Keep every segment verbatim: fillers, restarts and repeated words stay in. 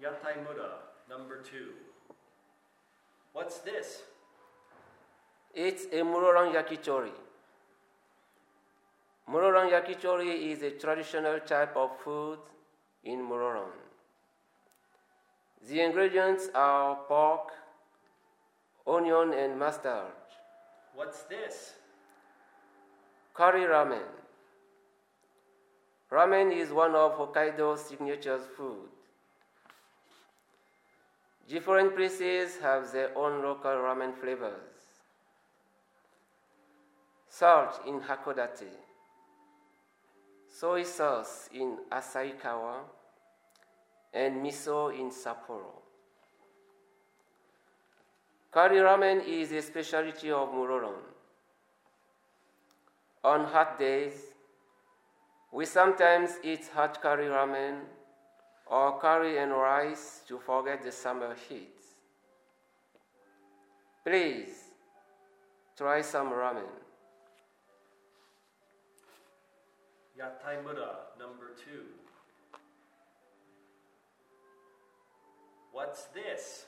Yataimura, number two. What's this? It's a Muroran yakitori. Muroran yakitori is a traditional type of food in Muroran. The ingredients are pork, onion, and mustard. What's this? Curry ramen. Ramen is one of Hokkaido's signature food. Different places have their own local ramen flavors. Salt in Hakodate, soy sauce in Asahikawa, and miso in Sapporo. Curry ramen is a specialty of Muroran. On hot days, we sometimes eat hot curry ramen or curry and rice to forget the summer heat. Please, try some ramen. Yataimura, number two. What's this?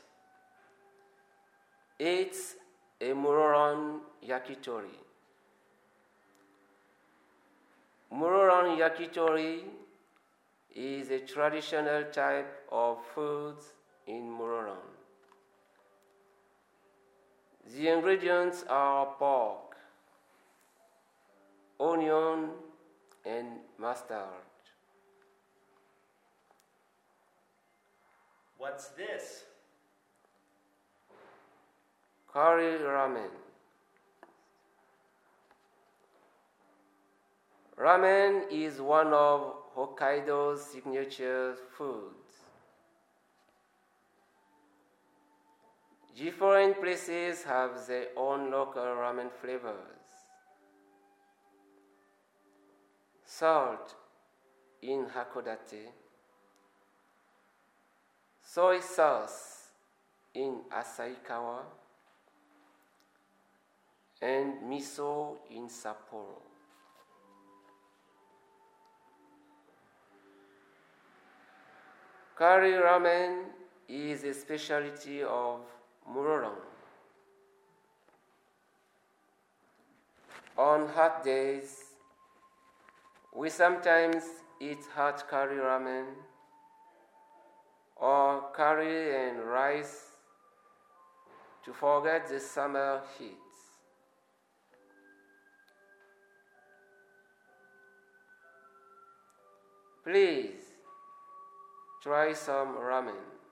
It's a Muroran yakitori. Muroran yakitori is a traditional type of food in Muroran. The ingredients are pork, onion, and mustard. What's this? Curry ramen. Ramen is one of Hokkaido's signature foods. Different places have their own local ramen flavors. Salt in Hakodate, soy sauce in Asahikawa, and miso in Sapporo. Curry ramen is a specialty of Muroran. On hot days, we sometimes eat hot curry ramen or curry and rice to forget the summer heat. Please, try some ramen.